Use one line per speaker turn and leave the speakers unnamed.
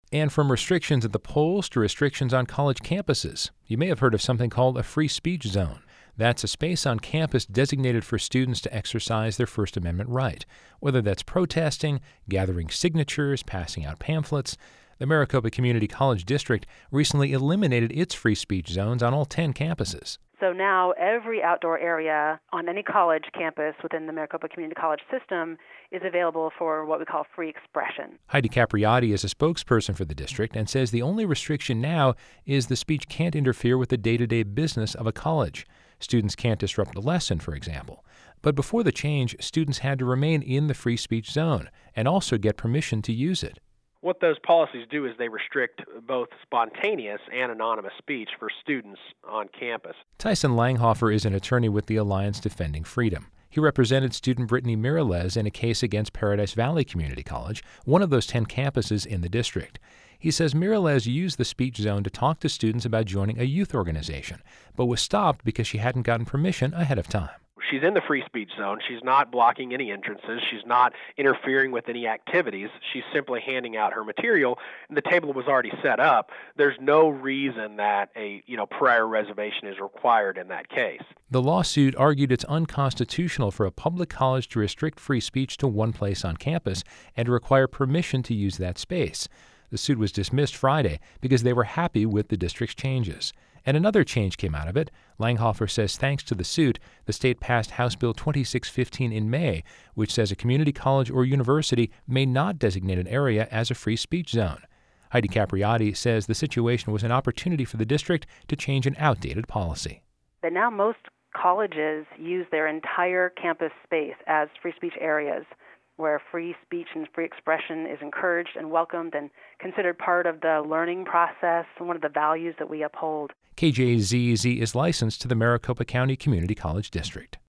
And from restrictions at the polls to restrictions on college campuses, you may have heard of something called a free speech zone. That's a space on campus designated for students to exercise their First Amendment right, whether that's protesting, gathering signatures, passing out pamphlets. The Maricopa Community College District recently eliminated its free speech zones on all 10 campuses.
So now every outdoor area on any college campus within the Maricopa Community College system is available for what we call free expression.
Heidi Capriotti is a spokesperson for the district and says the only restriction now is the speech can't interfere with the day-to-day business of a college. Students can't disrupt a lesson, for example. But before the change, students had to remain in the free speech zone and also get permission to use it.
What those policies do is they restrict both spontaneous and anonymous speech for students on campus.
Tyson Langhofer is an attorney with the Alliance Defending Freedom. He represented student Brittany Mireles in a case against Paradise Valley Community College, one of those 10 campuses in the district. He says Mireles used the speech zone to talk to students about joining a youth organization, but was stopped because she hadn't gotten permission ahead of time.
She's in the free speech zone. She's not blocking any entrances. She's not interfering with any activities. She's simply handing out her material, and the table was already set up. There's no reason that a prior reservation is required in that case.
The lawsuit argued it's unconstitutional for a public college to restrict free speech to one place on campus and to require permission to use that space. The suit was dismissed Friday because they were happy with the district's changes. And another change came out of it. Langhofer says thanks to the suit, the state passed House Bill 2615 in May, which says a community college or university may not designate an area as a free speech zone. Heidi Capriotti says the situation was an opportunity for the district to change an outdated policy.
But now most colleges use their entire campus space as free speech areas, where free speech and free expression is encouraged and welcomed and considered part of the learning process and one of the values that we uphold.
KJZZ is licensed to the Maricopa County Community College District.